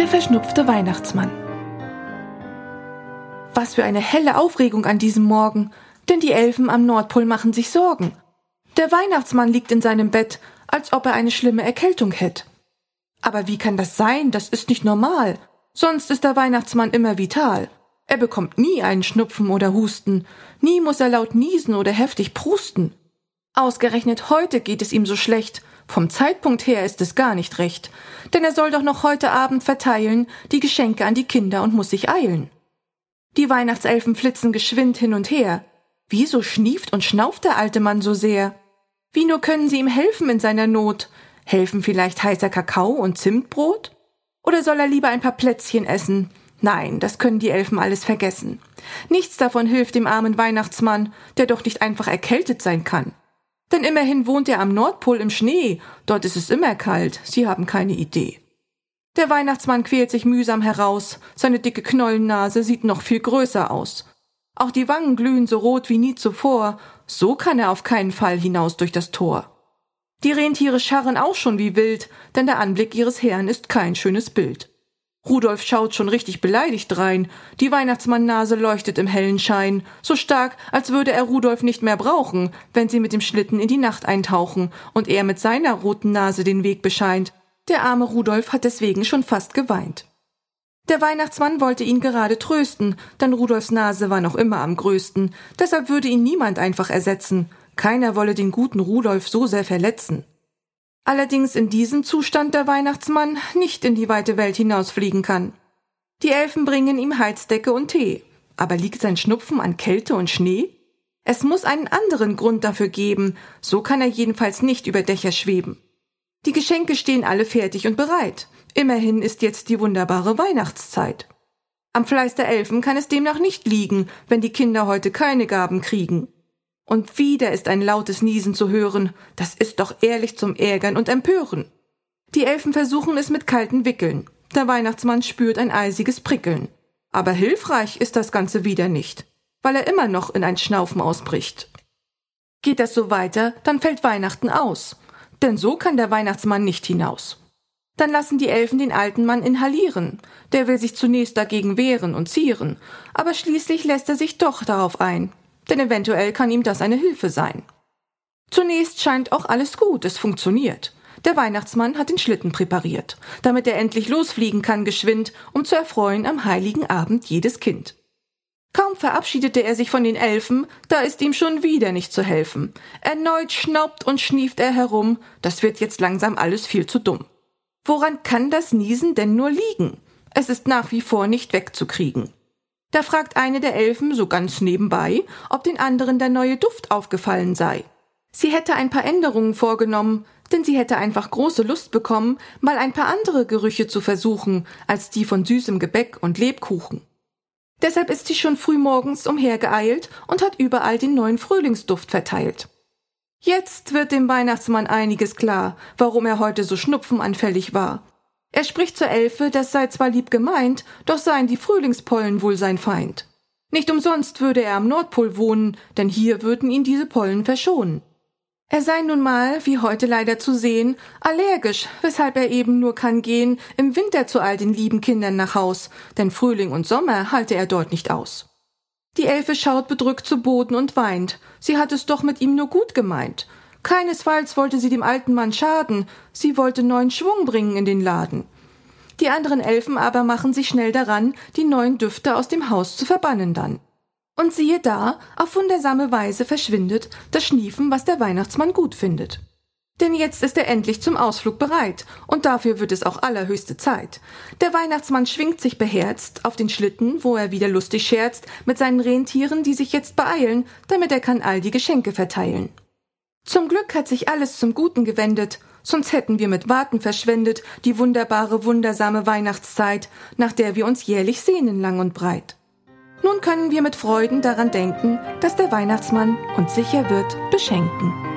Der verschnupfte Weihnachtsmann. Was für eine helle Aufregung an diesem Morgen, denn die Elfen am Nordpol machen sich Sorgen. Der Weihnachtsmann liegt in seinem Bett, als ob er eine schlimme Erkältung hätte. Aber wie kann das sein? Das ist nicht normal. Sonst ist der Weihnachtsmann immer vital. Er bekommt nie einen Schnupfen oder Husten. Nie muss er laut niesen oder heftig prusten. Ausgerechnet heute geht es ihm so schlecht. Vom Zeitpunkt her ist es gar nicht recht. Denn er soll doch noch heute Abend verteilen die Geschenke an die Kinder und muss sich eilen. Die Weihnachtselfen flitzen geschwind hin und her. Wieso schnieft und schnauft der alte Mann so sehr? Wie nur können sie ihm helfen in seiner Not? Helfen vielleicht heißer Kakao und Zimtbrot? Oder soll er lieber ein paar Plätzchen essen? Nein, das können die Elfen alles vergessen. Nichts davon hilft dem armen Weihnachtsmann, der doch nicht einfach erkältet sein kann. Denn immerhin wohnt er am Nordpol im Schnee, dort ist es immer kalt, sie haben keine Idee. Der Weihnachtsmann quält sich mühsam heraus, seine dicke Knollennase sieht noch viel größer aus. Auch die Wangen glühen so rot wie nie zuvor, so kann er auf keinen Fall hinaus durch das Tor. Die Rentiere scharren auch schon wie wild, denn der Anblick ihres Herrn ist kein schönes Bild. Rudolf schaut schon richtig beleidigt rein, die Weihnachtsmann-Nase leuchtet im hellen Schein, so stark, als würde er Rudolf nicht mehr brauchen, wenn sie mit dem Schlitten in die Nacht eintauchen und er mit seiner roten Nase den Weg bescheint. Der arme Rudolf hat deswegen schon fast geweint. Der Weihnachtsmann wollte ihn gerade trösten, denn Rudolfs Nase war noch immer am größten, deshalb würde ihn niemand einfach ersetzen. Keiner wolle den guten Rudolf so sehr verletzen. Allerdings in diesem Zustand der Weihnachtsmann nicht in die weite Welt hinausfliegen kann. Die Elfen bringen ihm Heizdecke und Tee. Aber liegt sein Schnupfen an Kälte und Schnee? Es muss einen anderen Grund dafür geben, so kann er jedenfalls nicht über Dächer schweben. Die Geschenke stehen alle fertig und bereit. Immerhin ist jetzt die wunderbare Weihnachtszeit. Am Fleiß der Elfen kann es demnach nicht liegen, wenn die Kinder heute keine Gaben kriegen. Und wieder ist ein lautes Niesen zu hören, das ist doch ehrlich zum Ärgern und Empören. Die Elfen versuchen es mit kalten Wickeln, der Weihnachtsmann spürt ein eisiges Prickeln. Aber hilfreich ist das Ganze wieder nicht, weil er immer noch in ein Schnaufen ausbricht. Geht das so weiter, dann fällt Weihnachten aus, denn so kann der Weihnachtsmann nicht hinaus. Dann lassen die Elfen den alten Mann inhalieren, der will sich zunächst dagegen wehren und zieren, aber schließlich lässt er sich doch darauf ein, denn eventuell kann ihm das eine Hilfe sein. Zunächst scheint auch alles gut, es funktioniert. Der Weihnachtsmann hat den Schlitten präpariert, damit er endlich losfliegen kann geschwind, um zu erfreuen am heiligen Abend jedes Kind. Kaum verabschiedete er sich von den Elfen, da ist ihm schon wieder nicht zu helfen. Erneut schnaubt und schnieft er herum, das wird jetzt langsam alles viel zu dumm. Woran kann das Niesen denn nur liegen? Es ist nach wie vor nicht wegzukriegen. Da fragt eine der Elfen so ganz nebenbei, ob den anderen der neue Duft aufgefallen sei. Sie hätte ein paar Änderungen vorgenommen, denn sie hätte einfach große Lust bekommen, mal ein paar andere Gerüche zu versuchen, als die von süßem Gebäck und Lebkuchen. Deshalb ist sie schon frühmorgens umhergeeilt und hat überall den neuen Frühlingsduft verteilt. Jetzt wird dem Weihnachtsmann einiges klar, warum er heute so schnupfenanfällig war. Er spricht zur Elfe, das sei zwar lieb gemeint, doch seien die Frühlingspollen wohl sein Feind. Nicht umsonst würde er am Nordpol wohnen, denn hier würden ihn diese Pollen verschonen. Er sei nun mal, wie heute leider zu sehen, allergisch, weshalb er eben nur kann gehen im Winter zu all den lieben Kindern nach Haus, denn Frühling und Sommer halte er dort nicht aus. Die Elfe schaut bedrückt zu Boden und weint, sie hat es doch mit ihm nur gut gemeint. Keinesfalls wollte sie dem alten Mann schaden, sie wollte neuen Schwung bringen in den Laden. Die anderen Elfen aber machen sich schnell daran, die neuen Düfte aus dem Haus zu verbannen dann. Und siehe da, auf wundersame Weise verschwindet das Schniefen, was der Weihnachtsmann gut findet. Denn jetzt ist er endlich zum Ausflug bereit, und dafür wird es auch allerhöchste Zeit. Der Weihnachtsmann schwingt sich beherzt auf den Schlitten, wo er wieder lustig scherzt, mit seinen Rentieren, die sich jetzt beeilen, damit er kann all die Geschenke verteilen. Zum Glück hat sich alles zum Guten gewendet, sonst hätten wir mit Warten verschwendet die wunderbare, wundersame Weihnachtszeit, nach der wir uns jährlich sehnen lang und breit. Nun können wir mit Freuden daran denken, dass der Weihnachtsmann uns sicher wird beschenken.